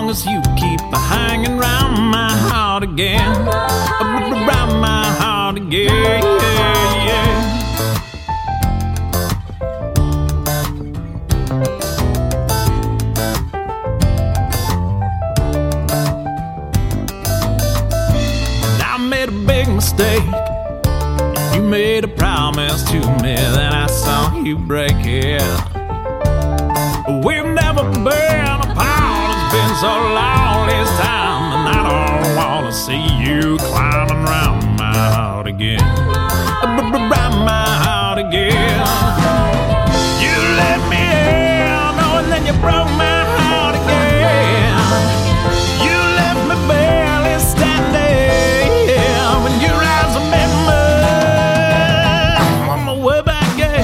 long as you keep hanging round my heart again, round my heart again, yeah. I made a big mistake. You made a promise to me that I saw you break it. We've never been apart. It's been so long this time, and I don't wanna see you climbing round my heart again, round my heart again. You let me in, oh, and then you broke my heart again. You left me barely standing when your eyes met mine. I'm on my way back again.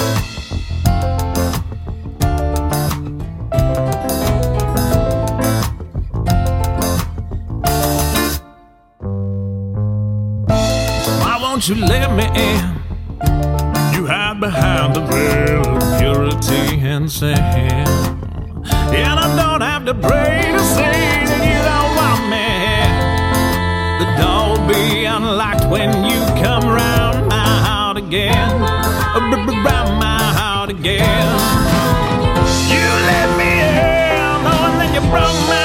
Why won't you let me in? You hide behind the veil of purity and sin, and I don't have to pray to see that you don't want me. The door will be unlocked when you come round my heart again, round my heart again. You let me in, oh, and then you broke my